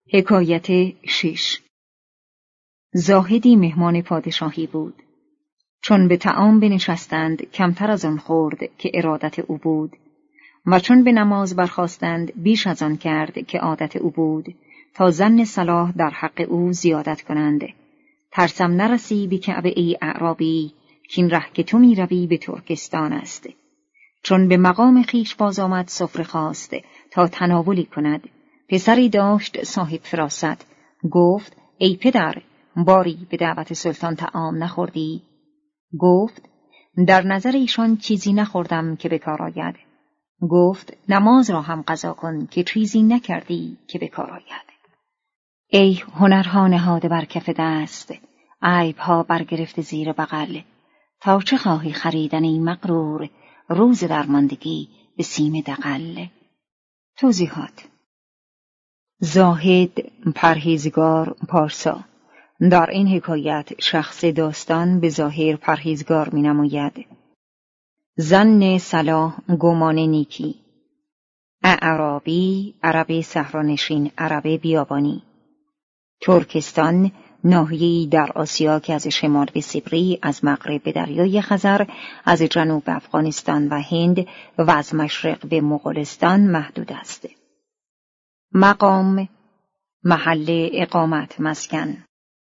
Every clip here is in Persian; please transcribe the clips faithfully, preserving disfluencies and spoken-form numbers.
حکایت شش. زاهدی مهمان پادشاهی بود. چون به طعام بنشستند کمتر از آن خورد که ارادت او بود و چون به نماز برخاستند بیش از آن کرد که عادت او بود تا ظن صلاح در حق او زیادت کنند. ترسم نرسی به کعبه ای اعرابی کین ره که تو می روی به ترکستان است. چون به مقام خیش باز آمد سفره خواست تا تناولی کند. پسری داشت صاحب فراست. گفت ای پدر، باری به دعوت سلطان طعام نخوردی؟ گفت در نظر ایشان چیزی نخوردم که بکار آید. گفت نماز را هم قضا کن که چیزی نکردی که بکار آید. ای هنرها نهاده بر کف دست، عیبها برگرفته زیر بغل، تا چه خواهی خریدن ای مغرور، روز درماندگی به سیم دغل. توضیحات: زاهد، پرهیزگار، پارسا. در این حکایت شخص داستان به ظاهر پرهیزگار می نماید. ظن صلاح، گمان نیکی. اعرابی، عرب صحرانشین، عرب بیابانی. ترکستان، ناحیه‌ای در آسیا که از شمال به سیبری، از مغرب به دریای خزر، از جنوب به افغانستان و هند و از مشرق به مغولستان محدود است. مقام، محل اقامت، مسکن.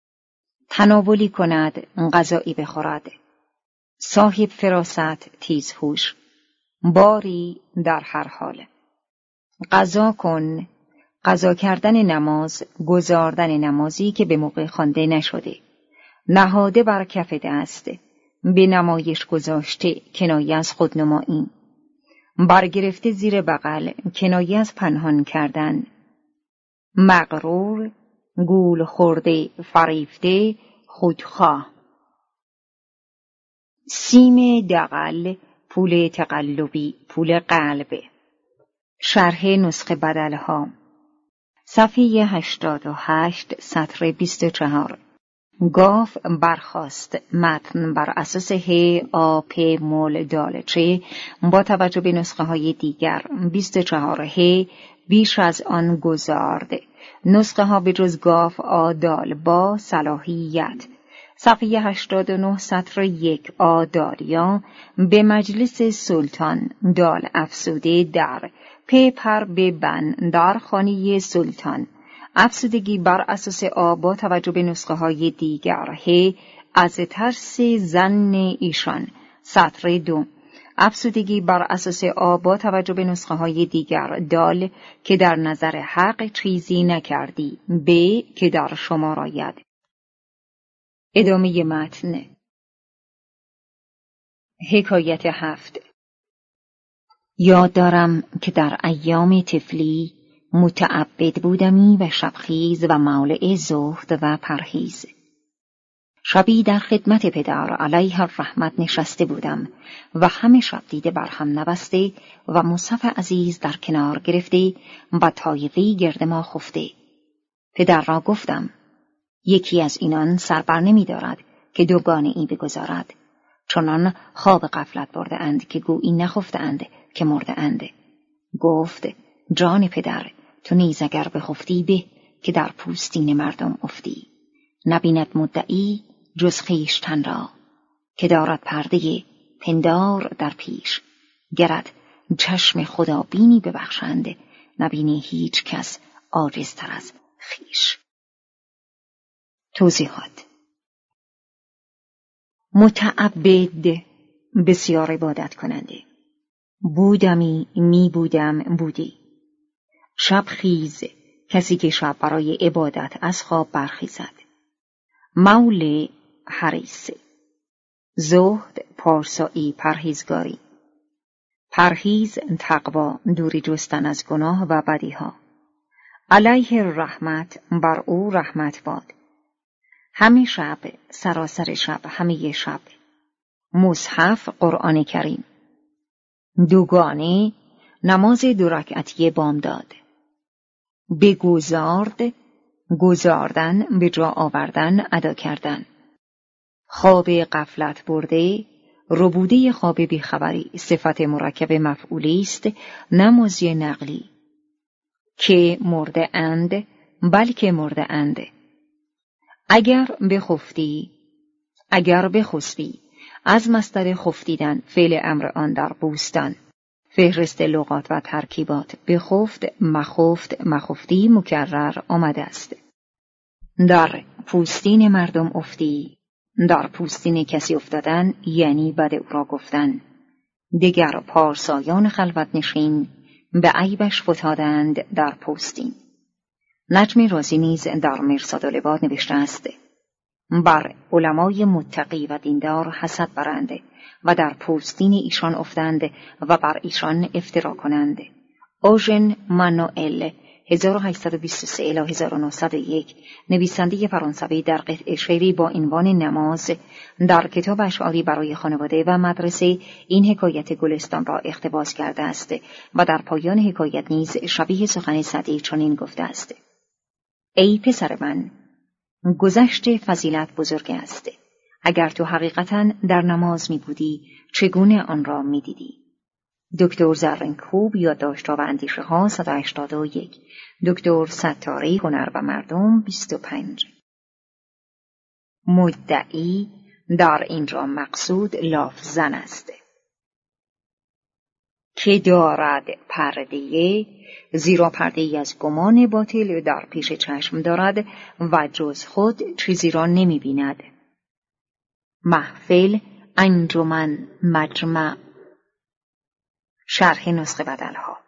تناولی کند، غذایی بخورد. صاحب فراست، تیزهوش. باری، در هر حال. قضا کن، قضا کردن نماز، گزاردن نمازی که به موقع خوانده نشده. نهاده بر کف دست، به نمایش گذاشته، کنایه از خودنمایی. برگرفته زیر بغل، کنایه از پنهان کردن. مغرور، گول خورده، فریفته، خودخواه. سیم دغل، پول تقلبی، پول قلب. شرح نسخه بدلها. صفحه هشتاد و هشت، سطر بیست و چهار. گاف برخاست. متن بر اساس ه آ پ مول دال چه با توجه به نسخه های دیگر. بیست و چهار ه بیش از آن گذارد. نسخه ها به جز گاف آ دال با صلاحیت. صفحه هشتاد و نه، سطر یک. آ دالیا به مجلس سلطان، دال افسوده در، پ پر به بن در خانه سلطان. افسودگی بر اساس آ با توجه به نسخه های دیگر. ه از ترس ظن ایشان. سطر دو. افسودگی بر اساس آ با توجه به نسخه های دیگر. دال که در نظر حق چیزی نکردی. ب که در شمار آید. ادامه متن. حکایت هفت. یاد دارم که در ایام طفلی متعبد بودمی و شبخیز و مولع زهد و پرهیز. شبی در خدمت پدر علیه الرحمت نشسته بودم و همه شب دیده بر هم نبسته و مصحف عزیز در کنار گرفته و طایفی گرد ما خفته. پدر را گفتم یکی از اینان سربر نمی دارد که دوگانه ای بگذارد، چنان خواب غفلت برده اند که گویی نخفته اند که مرده اند. گفت جان پدر، تو نیز اگر بخفتی به که در پوستین مردم افتی. نبیند مدعی جز خویشتن را، که دارد پرده پندار در پیش. گرد چشم خدا بینی ببخشند، نبینی هیچ کس عاجزتر از خویش. توضیحات: متعبد، بسیار عبادت کننده. بودمی، می بودم، بودی. شبخیز، کسی که شب برای عبادت از خواب برخیزد. مولع، حریص. زهد، پارسایی، پرهیزگاری. پرهیز، تقوا، دوری جستن از گناه و بدیها. علیه الرحمت، بر او رحمت باد. همه شب، سراسر شب، همه شب. مصحف، قرآن کریم. دوگانه، نماز دو رکعتی بامداد. بگذارد، گذاردن، به جا آوردن، ادا کردن. خواب غفلت برده، ربوده خواب بیخبری. صفت مرکب مفعولی است، نه ماضی نقلی. که مرده اند، بلکه مرده اند. اگر بخفتی، اگر بخسبی، از مصدر خفتیدن فعل امر آن در بوستان. فهرست لغات و ترکیبات بخفت، مخفت، مخفتی مکرر آمده است. در پوستین مردم افتی، در پوستین کسی افتادن یعنی بد او را گفتن. دیگر پارسایان خلوت نشین به عیبش فتادند در پوستین. نجم رازی نیز در مرصاد العباد نوشته است: بر علمای متقی و دیندار حسد برند و در پوستین ایشان افتند و بر ایشان افترا کنند. اوژن مانوئل هزار و هشتصد و بیست و سه الی هزار و نهصد و یک، نویسنده فرانسوی، در قطعه شعری با عنوان نماز در کتاب اشعاری برای خانواده و مدرسه این حکایت گلستان را اقتباس کرده است و در پایان حکایت نیز شبیه سخن سعدی چنین گفته است: ای پسر من، گذشت فضیلت بزرگ است. اگر تو حقیقتاً در نماز می بودی چگونه آن را می دیدی؟ دکتر زرنگ‌کوب، یادداشت‌ها و اندیشه‌ها، صد و هشتاد و یک. دکتر ستاری، هنر و مردم، بیست و پنج. مدعی در اینجا مقصود لافزن است. که دارد پرده‌ای، زیرا پرده‌ای از گمان باطل در پیش چشم دارد و جز خود چیزی را نمی بیند. محفل، انجمن، مجمع. شرح نسخه بدلها.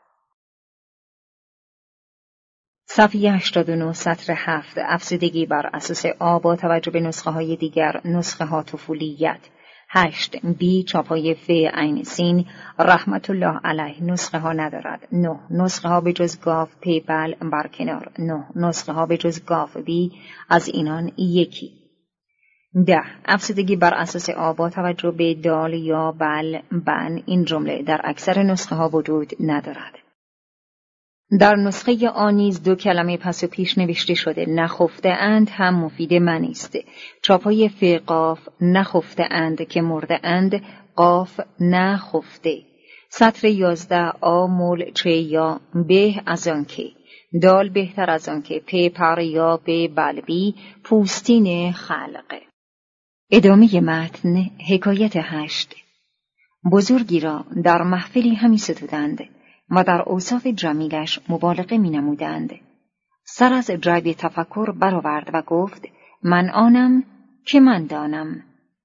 صفحه هشتاد و نه سطر هفت. افزودگی بر اساس آ با توجه به نسخه های دیگر. نسخه ها طفولیت. هشت. بی چاپای ف عین سین رحمت الله علیه نسخه ها ندارد. نه. نسخه ها به جز گاف پی بل برکنار. نه. نسخه ها به جز گاف بی از اینان یکی. ده. افزودگی بر اساس آ با توجه به دال یا بل بن این جمله در اکثر نسخه ها وجود ندارد. در نسخه آ نیز دو کلمه پس و پیش نوشته شده. نخفته اند هم مفید من است. چاپای ف قاف نخفته اند که مرده اند، قاف نخفته. سطر یازده. آ مول چه یا به از آنکه، دال بهتر از آنکه، پ پر یا به بلبی پوستین خلق. ادامه متن. حکایت هشت. بزرگی را در محفلی همی ستودند و در اوصاف جمیلش مبالغه می نمودند. سر از جیب تفکر برآورد و گفت: من آنم که من دانم.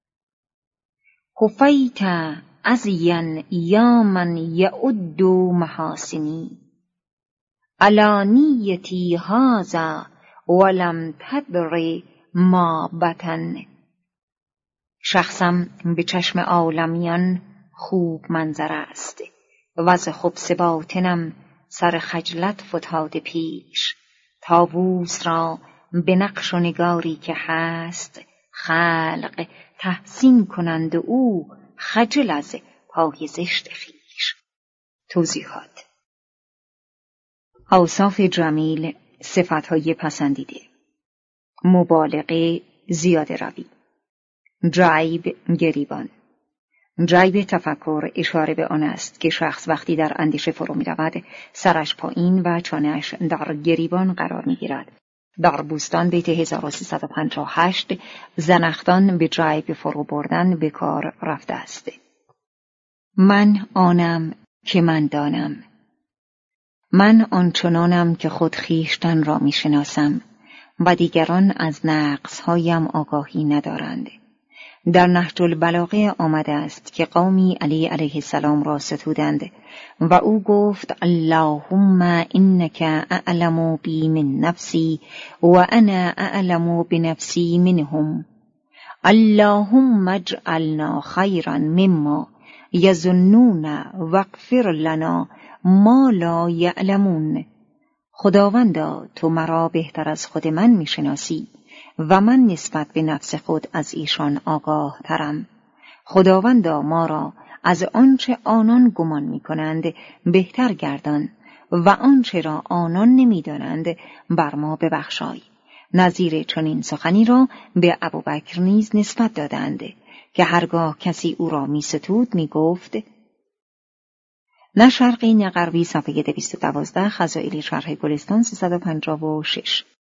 خفیت ازین یا من یعد محاسنی، علانیتی هذا ولم تدر ما بطن. شخصم به چشم عالمیان خوب منظر است و ز خبث باطنم سر خجلت فتاده پیش. طاووس را به نقش و نگاری که هست خلق تحسین کنند و او خجل از پای زشت خویش. توضیحات. اوصاف جمیل، صفتهای پسندیده. مبالغه، زیاده روی. جیب، گریبان. جیب تفکر اشاره به آن است که شخص وقتی در اندیشه فرو می رود سرش پایین و چانه‌اش در گریبان قرار می گیرد. در بوستان بیت هزار و سیصد و پنجاه و هشت زنخدان به جیب فرو بردن به کار رفته است. من آنم که من دانم. من آنچنانم که خود خویشتن را می شناسم و دیگران از نقص‌هایم آگاهی ندارند. در نهج البلاغه آمده است که قومی علی علیه السلام را ستودند و او گفت: اللهم انک اعلم بی من نفسی و انا اعلم بنفسی منهم. اللهم اجعلنا خیرا مما یظنون واغفر لنا ما لا یعلمون. خداوندا تو مرا بهتر از خود من میشناسی و من نسبت به نفس خود از ایشان آگاه ترم. خداوندا ما را از آنچه آنان گمان می کنند بهتر گردان و آنچه را آنان نمی دانند بر ما ببخشای. نظیر چنین سخنی را به ابوبکر نیز نسبت دادند که هرگاه کسی او را می ستود می گفت: نه شرقی نه غربی. صفحه دویست و دوازده. خزائلی شرح گلستان سیصد و پنجاه و شش.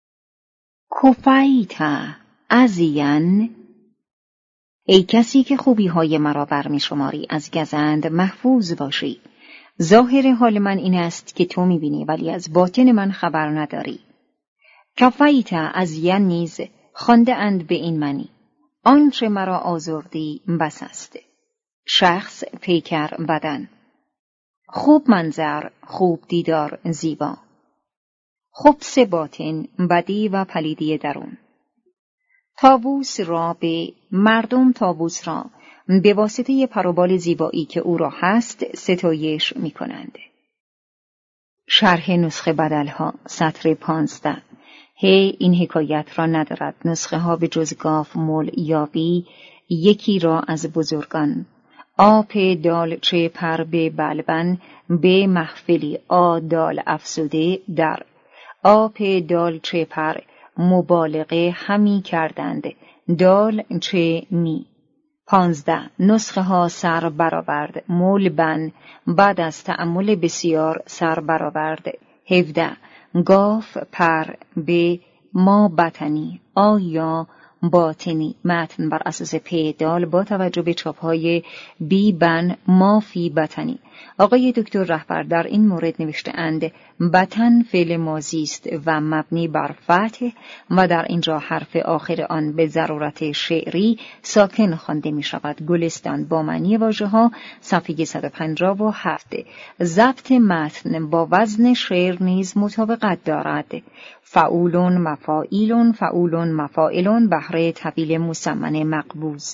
کفیت ازین، ای کسی که خوبی های مرا برمی شماری از گزند محفوظ باشی. ظاهر حال من این است که تو می بینی ولی از باطن من خبر نداری. کفیت ازین نیز خوانده اند به این معنی: آنچه مرا آزردی بس است. شخص، پیکر، بدن. خوب منظر، خوب دیدار، زیبا. خبث باطن، بدی و پلیدی درون. طاووس را به مردم طاووس را به واسطه پروبال زیبایی که او را هست ستایش می کنند. شرح نسخه بدلها، سطر پانزده. هی این حکایت را ندارد. نسخه ها به جز گاف، مول، یاقی یکی را از بزرگان. آب دال چه پر به بلبن به محفلی آ دال افسوده در. آب دال چه پر مبالغه همی کردند دال چه می. پانزده. نسخه ها سر برآورد. مول بن بعد از تأمل بسیار سر برآورد. هفده. گاف پر به ما بطنی آیا باطنی. متن بر اساس پیدال با توجه به چاپ‌های بی بن ما فی بطنی. آقای دکتر رهبر در این مورد نوشته اند بطن فعل ماضی است و مبنی بر فتح و در اینجا حرف آخر آن به ضرورت شعری ساکن خوانده می شود. گلستان با معنی واژه ها، صفحه صد و پنجاه و هفت. ضبط متن با وزن شعر نیز مطابقت دارد. فعولون مفاعیلون فعولون مفاعلون بهره طویل مسمن مقبوض.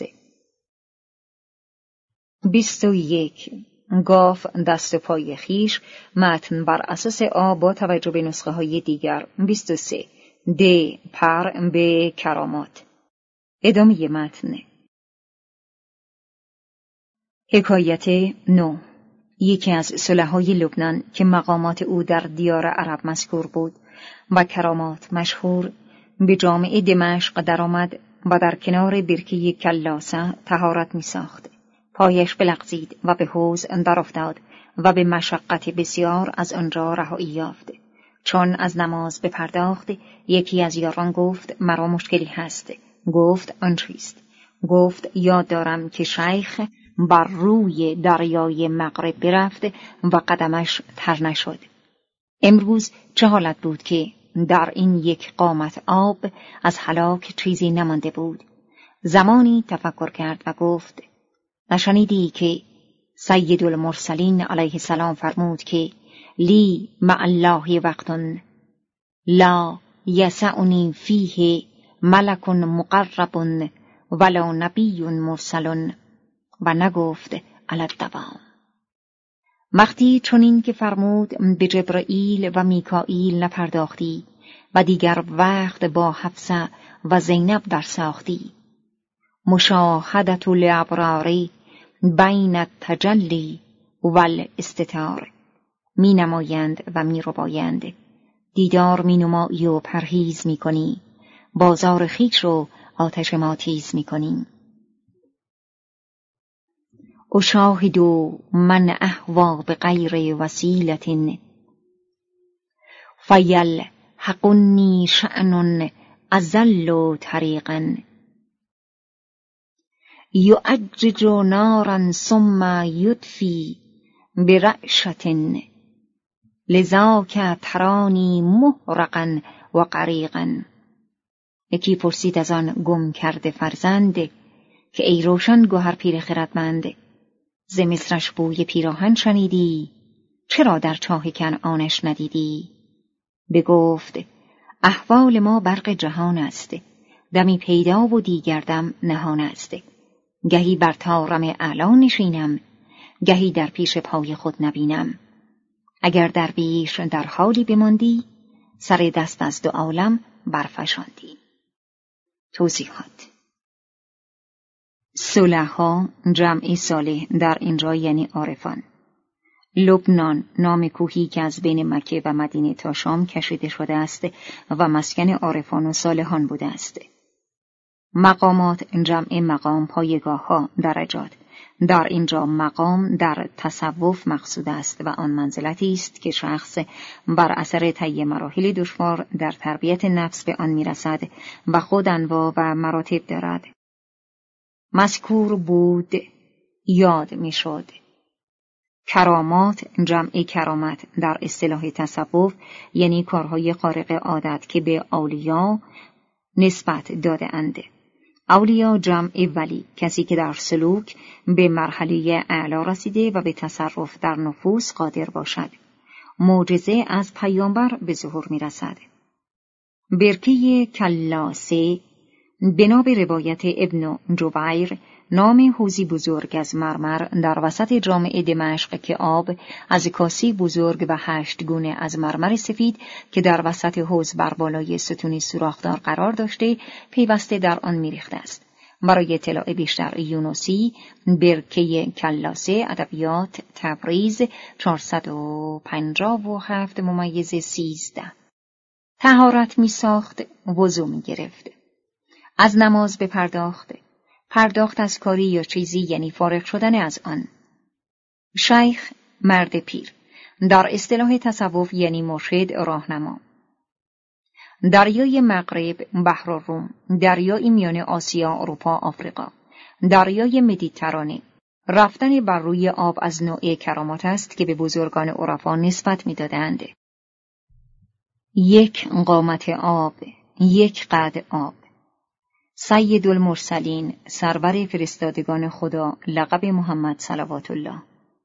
بیست و یک. گاف دست و پای خیش. متن بر اساس آ با توجه به نسخه های دیگر. بیست و سه. د پر به کرامات. ادامه متن. حکایت نو. یکی از صلحای لبنان که مقامات او در دیار عرب مذکور بود و کرامات مشهور، به جامع دمشق درآمد و در کنار برکه کلاسه طهارت می ساخت. پایش بلغزید و به حوض در افتاد و به مشقت بسیار از آنجا رهایی یافت. چون از نماز بپرداخت، یکی از یاران گفت مرا مشکلی هست. گفت آن چیست؟ گفت یاد دارم که شیخ بر روی دریای مغرب برفت و قدمش تر نشد. امروز چه حالت بود که در این یک قامت آب از هلاک چیزی نمانده بود. زمانی تفکر کرد و گفت نشنیدی که سید المرسلین علیه السلام فرمود که لی مع الله وقتن لا یسعنی فیه ملک مقرب ولا نبی مرسل، و نگفت علی الدوام. وقتی چنین که فرمود به جبرائیل و میکائیل نپرداختی و دیگر وقت با حفصه و زینب در ساختی. مشاهدت الابرار بین التجلی والاستتار. می نمایند و می ربایند. دیدار می نمایی و پرهیز می کنی. بازار خویش رو آتش ما تیز می کنی. اشاهد من اهوا بغیر وسیلت فیلحقنی شأن اضل طریقا یعجج نارا ثم یطفی برعشة لذاک ترانی محرقا و غریقا. یکی پرسید از آن گم کرده فرزند که ای روشن گوهر پیر خردمند، ز مصرش بوی پیراهن شنیدی، چرا در چاه کنعانش ندیدی؟ بگفت احوال ما برق جهان است، دمی پیدا و دیگر دم نهان است. گهی بر طارم اعلا نشینم، گهی در پیش پای خود نبینم. اگر درویش در حالی بماندی، سر دست از دو عالم برفشاندی. توضیحات. صلحا جمع صالح در اینجا یعنی عارفان. لبنان نام کوهی که از بین مکه و مدینه تا شام کشیده شده است و مسکن عارفان و صالحان بوده است. مقامات جمع مقام، پایگاه ها، درجات. در اینجا مقام در تصوف مقصود است و آن منزلتی است که شخص بر اثر طی مراحل دشوار در تربیت نفس به آن میرسد و خود انواع و مراتب دارد. مذکور بود یاد میشد. کرامات جمع کرامت در اصطلاح تصوف یعنی کارهای خارق عادت که به اولیا نسبت داده اند. اولیا جمع ولی، کسی که در سلوک به مرحله اعلا رسیده و به تصرف در نفوس قادر باشد. معجزه از پیامبر به ظهور می رسد. برکه کلاسه بنا به روایت ابن جبیر نام حوضی بزرگ از مرمر در وسط جامع دمشق که آب از کاسی بزرگ و هشت گونه از مرمر سفید که در وسط حوض بر بالای ستونی سوراخدار قرار داشته پیوسته در آن میریخته است. برای اطلاع بیشتر یونسی، برکه کلاسه، ادبیات، تبریز، چهارصد و پنجاه و هفت ممیز سیزده. طهارت می ساخت، وضو می گرفت. از نماز بپرداخت. پرداخت از کاری یا چیزی یعنی فارغ شدن از آن. شیخ مرد پیر در اصطلاح تصوف یعنی مرشد راهنما. دریای مغرب بحر الروم، دریای میان آسیا، اروپا، آفریقا، دریای مدیترانه. رفتن بر روی آب از نوع کرامات است که به بزرگان عرفا نسبت می‌دادند. یک قامت آب، یک قد آب. سید المرسلین، سرور فرستادگان خدا، لقب محمد صلوات الله.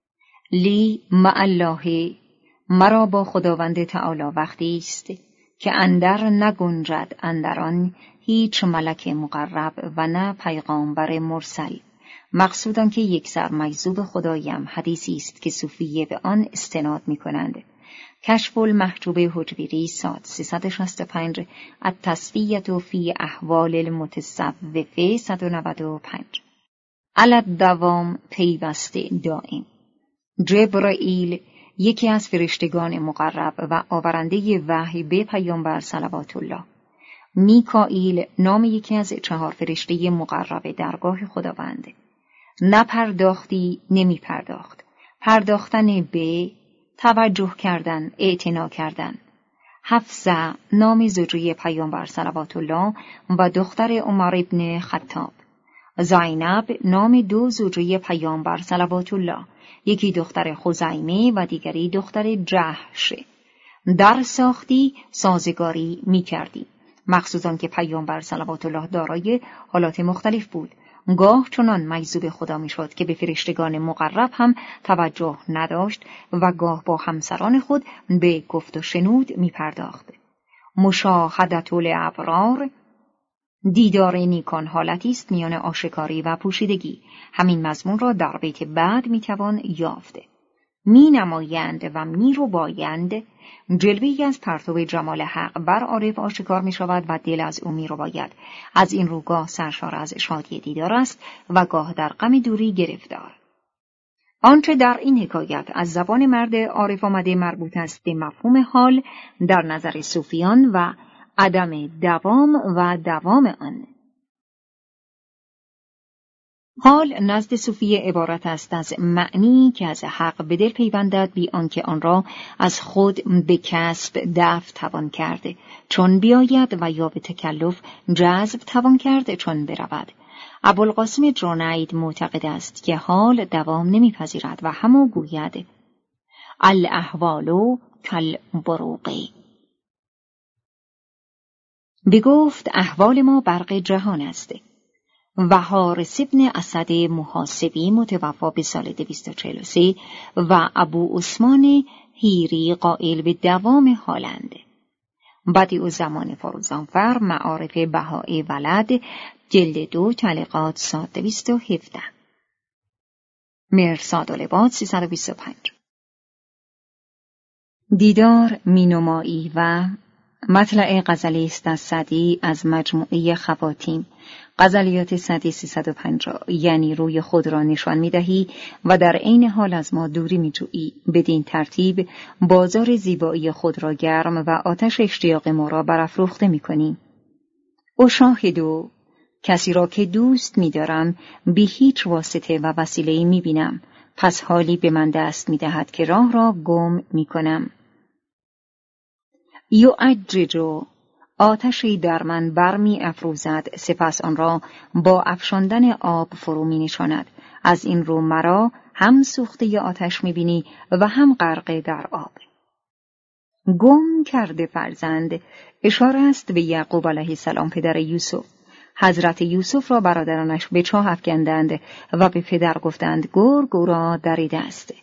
لی مع الله، مرا با خداوند تعالی وقتی است که اندر نگنجد اندران هیچ ملک مقرب و نه پیغامبر مرسل. مقصودان که یک سر مجذوب خدایم حدیثی است که صوفیه به آن استناد می کنند. کشف المحجوب حجویری ساد سیصد و شصت و پنج، التصفیة فی احوال المتصوفه صد و نود و پنج. علی الدوام پیوسته دائم. جبرائیل یکی از فرشتگان مقرب و آورنده وحی به پیامبر صلوات الله. میکائیل نام یکی از چهار فرشته مقرب درگاه خداوند. نپرداختی نمی پرداخت. پرداختن به توجه کردن، اعتنا کردن. حفصه نام زوجه پیامبر صلوات الله و دختر عمر ابن خطاب. زینب نام دو زوجه پیامبر صلوات الله، یکی دختر خزیمه و دیگری دختر جحش. در ساختی سازگاری می کردی. مخصوصاً که پیامبر صلوات الله دارای حالات مختلف بود. گاه چنان مجذوب خدا می شد که به فرشتگان مقرب هم توجه نداشت و گاه با همسران خود به گفت و شنود می پرداخت. مشاهدت الابرار، دیدار نیکان حالتی است میان آشکاری و پوشیدگی. همین مضمون را در بیت بعد می توان یافت. می نمایند و می رو بایند، جلوه‌ای از پرتو جمال حق بر عارف آشکار می شود و دل از او می رو باید. از این رو گاه سرشار از شادی دیدار است و گاه در غم دوری گرفتار. آنچه در این حکایت از زبان مرد عارف آمده مربوط است به مفهوم حال در نظر صوفیان و عدم دوام و دوام آن. حال نزد صوفی عبارت است از معنی که از حق به دل پیوندد بی آنکه آن را از خود به کسب دفع توان کرد چون بیاید و یا به تکلف جذب توان کرد چون برود. ابوالقاسم جنید معتقد است که حال دوام نمیپذیرد و همو گوید الاحوال کالبروق. بگفت احوال ما برق جهان است. و حارث ابن اسد محاسبی متوفا به سال دویست و چهل و سه و ابو عثمان هیری قائل به دوام حالند. بدیع الزمان فروزانفر معارف بهائی ولد جلد دو تعلیقات صاد دویست و هفده. مرصاد العباد سیصد و بیست و پنج. دیدار مینمایی و مطلع غزلی است از سعدی از مجموعه خواتیم، غزلیات سعدی سیصد و پنجاه، یعنی روی خود را نشان می دهی و در عین حال از ما دوری می جویی. بدین ترتیب بازار زیبایی خود را گرم و آتش اشتیاق ما را برافروخته می کنی. اشاهدو کسی را که دوست می‌دارم بی هیچ واسطه و وسیله‌ای می‌بینم، پس حالی به من دست می‌دهد که راه را گم می‌کنم. یعجج، آتشی در من برمی افروزد، سپس آن را با افشاندن آب فرو می نشاند. از این رو مرا هم سوخته آتش می بینی و هم غرق در آب. گم کرده فرزند اشاره است به یعقوب علیه السلام پدر یوسف. حضرت یوسف را برادرانش به چاه افکندند و به پدر گفتند گرگ او را دریده است.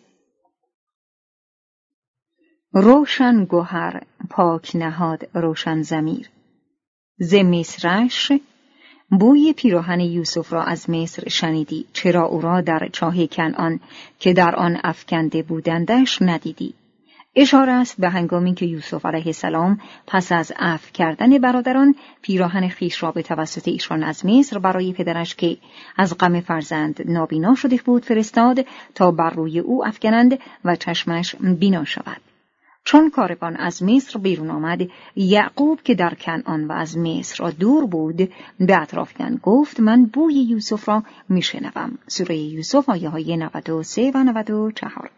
روشن گوهر پاک نهاد روشن ضمیر. ز مصرش بوی پیراهن یوسف را از مصر شنیدی، چرا او را در چاه کنعان که در آن افکنده بودندش ندیدی؟ اشاره است به هنگامی که یوسف علیه السلام پس از عفو کردن برادران پیراهن خیش را به توسط ایشان از مصر برای پدرش که از غم فرزند نابینا شده بود فرستاد تا بر روی او افکنند و چشمش بینا شود. چون کاروان از مصر بیرون آمد، یعقوب که در کنعان و از مصر را دور بود به اطرافیان گفت من بوی یوسف را میشنوم. سوره یوسف آیه های نود و سه و نود و چهار.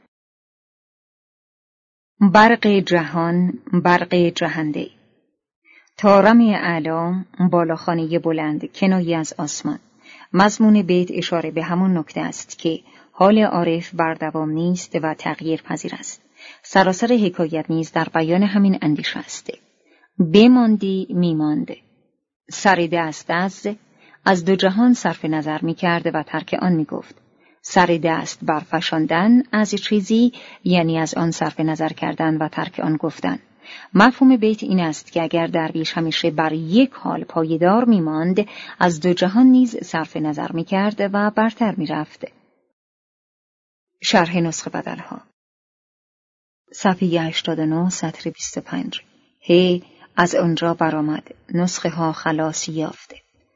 برق جهان، برق جهنده. طارم اعلی، بالاخانه بلند، کنایه از آسمان. مضمون بیت اشاره به همون نکته است که حال عارف بر دوام نیست و تغییر پذیر است. سراسر حکایت نیز در بیان همین اندیشه است. بماندی میماند. سر دست از از دو جهان صرف نظر می کرد و ترک آن می گفت. سر دست برفشاندن از چیزی یعنی از آن صرف نظر کردن و ترک آن گفتن. مفهوم بیت این است که اگر درویش همیشه بر یک حال پایدار می ماند، از دو جهان نیز صرف نظر می کرد و برتر می رفت. شرح نسخه بدلها صفحه هشتاد و نه سطر بیست و پنج. هی از آنجا برآمد، نسخه ها خلاصی یافته.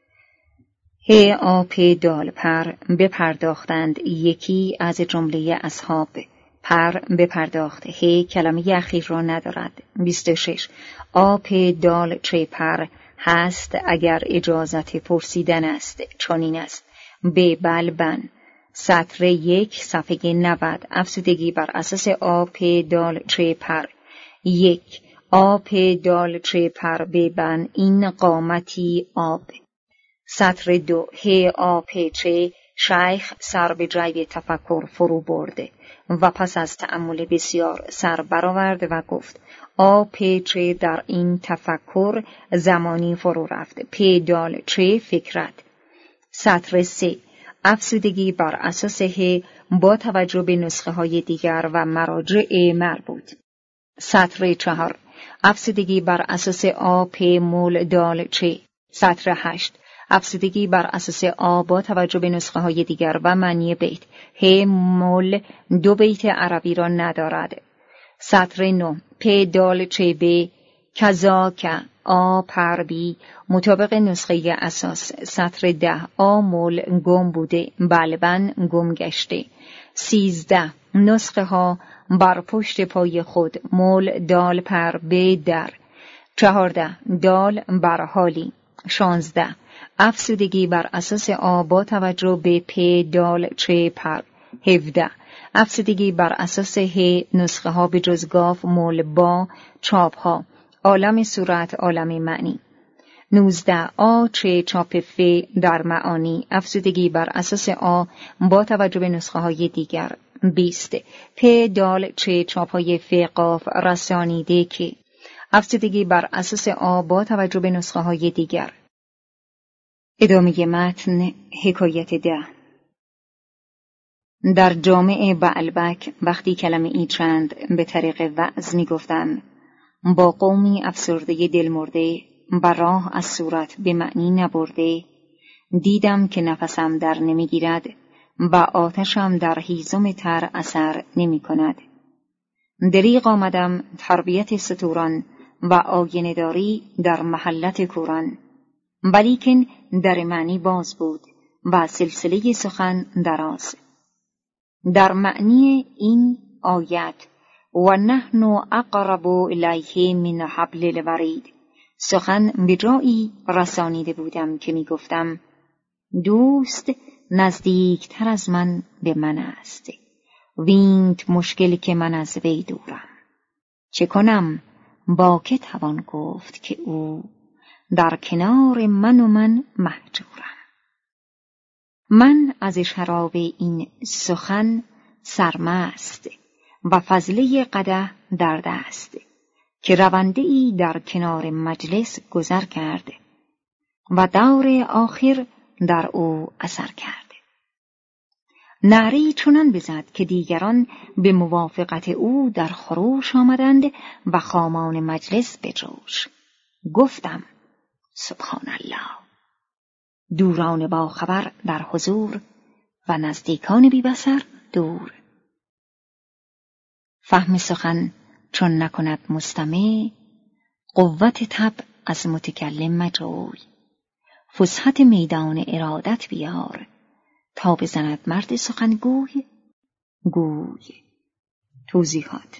هی آب دال پر بپرداختند، یکی از جمله اصحاب پر بپرداخت. هی کلمه اخیر را ندارد. بیست و شش. آب دال چه پر هست اگر اجازت پرسیدن است، چنین است. به بل بن. سطر یک صفحه نود. افزودگی بر اساس آب دال چه پر. یک. آب دال چه پر ببن این قامتی آب. سطر دو. هی آب چه شیخ سر به جیب تفکر فرو برده و پس از تأمل بسیار سر برآورد و گفت آب چه در این تفکر زمانی فرو رفت. پی دال چه فکرت. سطر سه. افزودگی بر اساس ه با توجه به نسخه های دیگر و مراجع مربوط. سطر چهار. افزودگی بر اساس آ پ مول دال چه. سطر هشت. افزودگی بر اساس آ با توجه به نسخه های دیگر و معنی بیت. ه مول دو بیت عربی را ندارد. سطر نو. پ دال چه ب کذا که آ پر بی مطابق نسخه اساس. سطر ده. آ مول گم بوده، بلبن گم گشته. سیزده. نسخه ها بر پشت پای خود، مول دال پر به در. چهارده. دال بر حالی. شانزده. افزودگی بر اساس آ با توجه به پ دال چه پر. هفده. افزودگی بر اساس ه نسخه ها به جز گاف مول با چاپ ها. عالم صورت، عالم معنی. نوزده. آ چه چاپ ف در معانی. افزودگی بر اساس آ با توجه به نسخه های دیگر. بیست. پ دال چه چاپ های ف قاف رسانیده که. افزودگی بر اساس آ با توجه به نسخه های دیگر. ادامه متن. حکایت ده. در جامع بعلبک وقتی کلمه ای چند به طریق وعظ می گفتن با قومی افسرده دل مرده بر راه از صورت به معنی نبرده، دیدم که نفسم در نمی گیرد و آتشم در هیزم تر اثر نمی کند. دریغ آمدم تربیت ستوران و آینه داری در محلت کوران، ولیکن در معنی باز بود و سلسله سخن دراز. در معنی این آیت و نحن اقرب الیه من حبل الورید سخن به جایی رسانیده بودم که می گفتم دوست نزدیکتر از من به من است، وینت مشکلی که من از وی دورم. چه کنم با که توان گفت که او در کنار من و من مهجورم. من از شراب این سخن سرمست و فضله قدح در دست، که رونده ای در کنار مجلس گذر کرده و دور آخر در او اثر کرده. نعره‌ای چنان بزد که دیگران به موافقت او در خروش آمدند و خامان مجلس به جوش. گفتم سبحان الله. دوران با خبر در حضور و نزدیکان بی بصر دور. فهم سخن چون نکند مستمع، قوت طبع از متکلم مجوی. فسحت میدان ارادت بیار، تا بزند مرد سخنگوی گوی. توضیحات: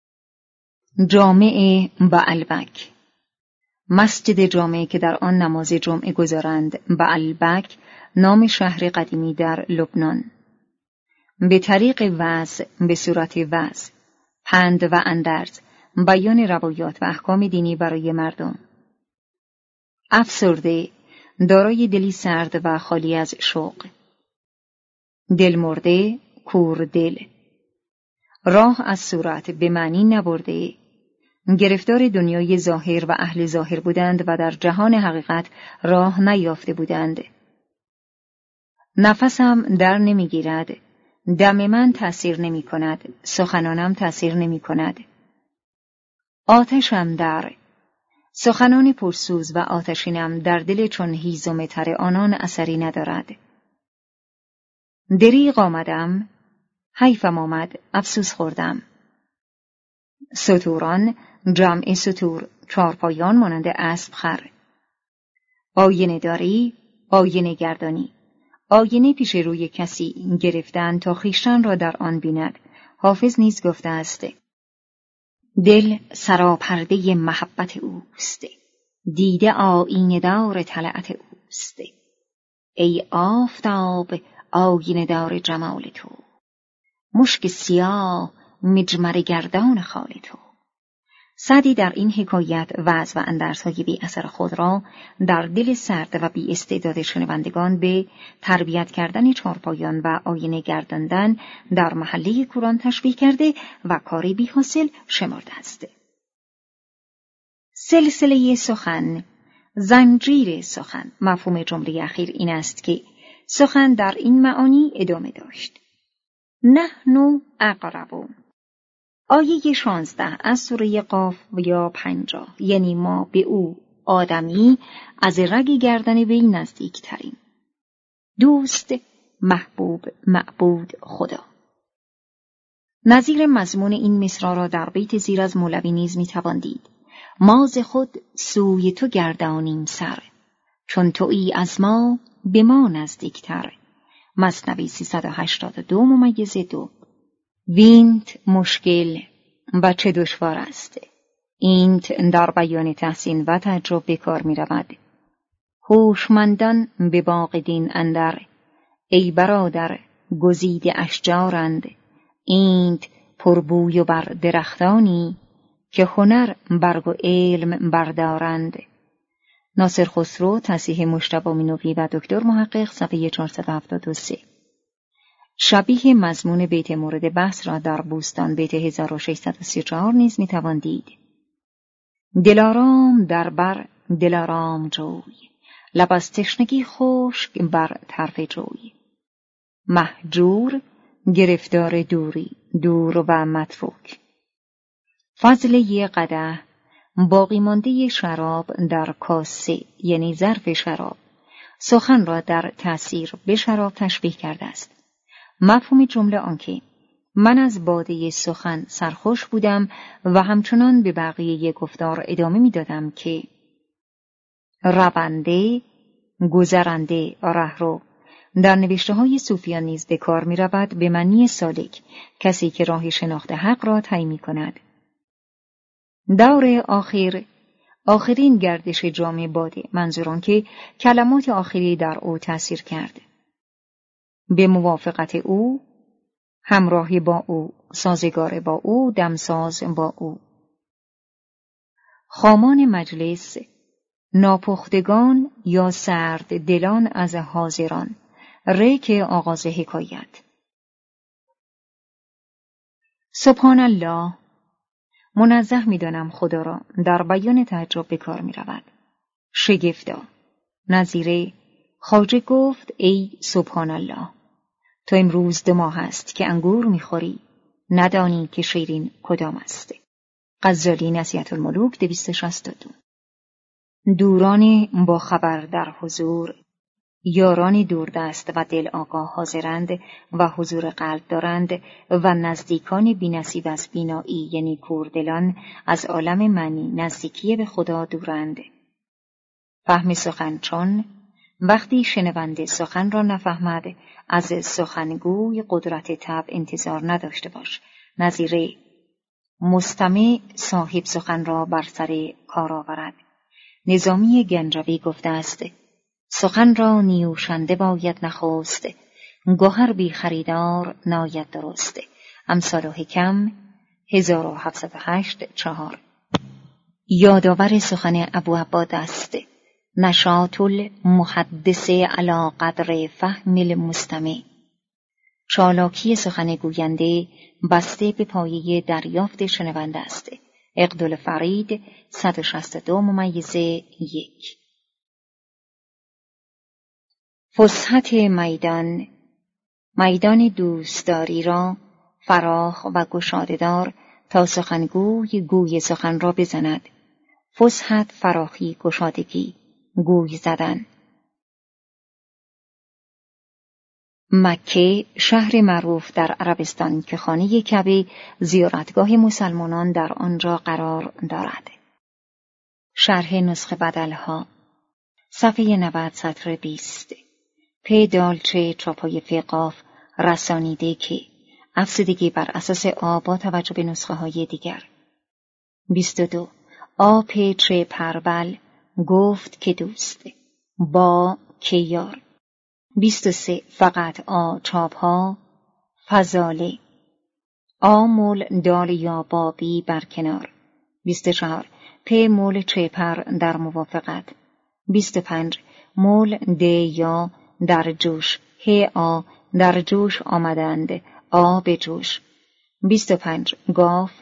جامع بعلبک، مسجد جامعی که در آن نماز جمعه گذارند. بعلبک نام شهر قدیمی در لبنان. به طریق وعظ، به صورت وعظ، پند و اندرز، بیان روایات و احکام دینی برای مردم. افسرده، دارای دلی سرد و خالی از شوق. دل مرده، کور دل. راه از صورت به معنی نبرده، گرفتار دنیای ظاهر و اهل ظاهر بودند و در جهان حقیقت راه نیافته بودند. نفسم در نمیگیرد، دم من تأثیر نمی کند، سخنانم تأثیر نمی کند. آتشم در، سخنان پرسوز و آتشینم در دل چون هیزم تر آنان اثری ندارد. دریغ آمدم، حیفم آمد، افسوس خوردم. ستوران، جمع ستور، چارپایان مانند اسب خر. آینه داری، آینه گردانی. آینه پیش روی کسی گرفتن تا خویشتن را در آن بیند. حافظ نیز گفته است: دل سراپرده محبت اوست، دیده آینه دار طلعت اوست. ای آفتاب آینه دار جمال تو، مشک سیاه مجمر گردان خال تو. سعدی در این حکایت وعظ و اندرزهای بی اثر خود را در دل سرد و بی استعداد شنوندگان به تربیت کردن چارپایان و آینه گرداندن در محله کوران تشبیه کرده و کاری بی حاصل شمرده است. سلسله سخن، زنجیر سخن. مفهوم جمله اخیر این است که سخن در این معانی ادامه داشت. نحن اقرب. آیه شانزده از سوره قاف یا پنجاه، یعنی ما به او آدمی از رگ گردن وی نزدیک تریم. دوست، محبوب، معبود، خدا. نظیر مضمون این مصرع را در بیت زیر از مولوی نیز میتوان دید. ما ز خود سوی تو گردانیم سر، چون تویی از ما به ما نزدیکتر. مثنوی سیصد و هشتاد و دو ممیز دو. وینت مشکل و چه دشوار است. اینت در بیان تحسین و تعجب به کار می رود. هوشمندان به باغ دین اندر، ای برادر گزید اشجارند. اینت پربوی و بر درختانی، که هنر برگ و علم بردارند. ناصر خسرو، تصحیح مجتبی مینوی و دکتر محقق، صفحه چهارصد و هفتاد و سه. شبیه مضمون بیت مورد بحث را در بوستان بیت هزار و ششصد و سی و چهار نیز میتوان دید. دلارام در بر دلارام جوی، لب از تشنگی خشک بر طرف جوی. مهجور، گرفتار دوری، دور و متروک. فضله قدح، باقی مانده شراب در کاسه، یعنی ظرف شراب. سخن را در تأثیر به شراب تشبیه کرده است. مفهوم جمله آنکه من از باده سخن سرخوش بودم و همچنان به بقیه گفتار ادامه می دادم که رونده، گذرنده، رهرو در نوشته های صوفیان نیز به کار می رود به معنی سالک، کسی که راه شناخت حق را طی می کند. دور آخر آخرین گردش جام باده، منظوران که کلمات آخری در او تأثیر کرد. به موافقت او، همراهی با او، سازگار با او، دمساز با او. خامان مجلس، ناپختگان یا سرد دلان از حاضران. ریک آغاز حکایت. سبحان الله، منزه می دانم خدا را، در بیان تعجب به کار می رود. شگفتا. نظیره خواجه گفت ای سبحان الله، تو امروز دو ماه است که انگور می خوری، ندانی که شیرین کدام است. غزالی نصیحت الملوک دویست و شصت و دو. دوران با خبر در حضور، یاران دوردست و دل آگاه حاضرند و حضور قلب دارند و نزدیکان بی‌نصیب از بینایی یعنی کوردلان از عالم معنی نزدیکی به خدا دورند. فهم سخن چون وقتی شنونده سخن را نفهمد، از سخنگوی قدرت طبع انتظار نداشته باش. نظیره مستمع صاحب سخن را بر سر کار آورد. نظامی گنجوی گفته است سخن را نیوشنده باید نخست، گوهر بی خریدار ناید درست. امثال و حکم هزار و هفتصد و هشت چهار. یادآور سخن ابوعباد است نشاط المحدث علی قدر فهم المستمع. چالاکی سخن گوینده بسته به پایه دریافت شنونده است. عقد الفرید صد و شصت و دو ممیزه یک. فسحت میدان، میدان دوستداری را فراخ و گشاده دار تا سخنگوی گوی سخن را بزند. فسحت فراخی، گشادگی، گوی زدن. مکه شهر معروف در عربستان که خانه کعبه زیارتگاه مسلمانان در آنجا قرار دارد. شرح نسخه بدلها، صفحه نود سطر بیست. پ دالچه چاپای فقاف رسانیده که افزودگی بر اساس آ با توجه به نسخه های دیگر. بیست و دو. آ پ چه پرول گفت که دوست، با که یار. بیست و سه. فقط آ چاپ ها فضاله، آ مول دال یا بابی بر کنار. بیست و چهار. پ مول چه پر در موافقت. بیست و پنج. مول د یا در جوش، ه آ در جوش آمدند، آ به جوش. بیست و پنج. گاف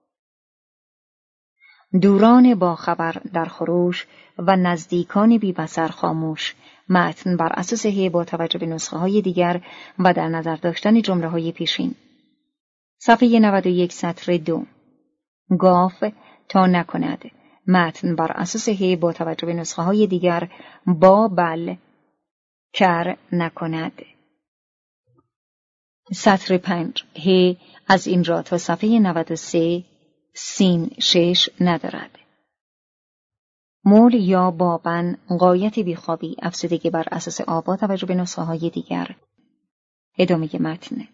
دوران با خبر در خروش و نزدیکان بی بصر خاموش. متن بر اساس ه با توجه به نسخه های دیگر و در نظر داشتن جمله های پیشین. صفحه نود و یک سطر دو. گاف تا نکند. متن بر اساس ه با توجه به نسخه های دیگر با بل کر نکند. سطر پنج. ه از اینجا تا صفحه نود و سه سین شش ندارد. مول یا بابن غایت بیخوابی، افسردگی بر اساس آ با توجه به نسخه های دیگر. ادامه متن.